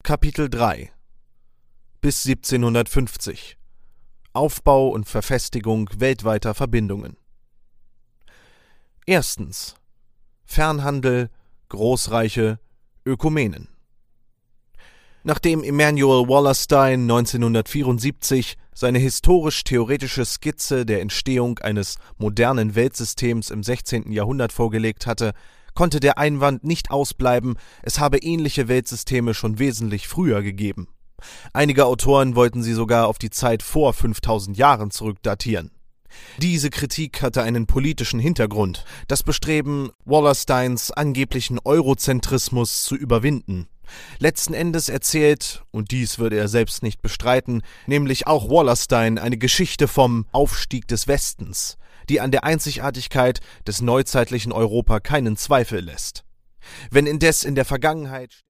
Kapitel 3 bis 1750 Aufbau und Verfestigung weltweiter Verbindungen. Erstens Fernhandel, Großreiche, Ökumenen. Nachdem Immanuel Wallerstein 1974 seine historisch-theoretische Skizze der Entstehung eines modernen Weltsystems im 16. Jahrhundert vorgelegt hatte, konnte der Einwand nicht ausbleiben, es habe ähnliche Weltsysteme schon wesentlich früher gegeben. Einige Autoren wollten sie sogar auf die Zeit vor 5000 Jahren zurückdatieren. Diese Kritik hatte einen politischen Hintergrund, das Bestreben, Wallersteins angeblichen Eurozentrismus zu überwinden. Letzten Endes erzählt, und dies würde er selbst nicht bestreiten, nämlich auch Wallerstein eine Geschichte vom Aufstieg des Westens, die an der Einzigartigkeit des neuzeitlichen Europa keinen Zweifel lässt. Wenn indes in der Vergangenheit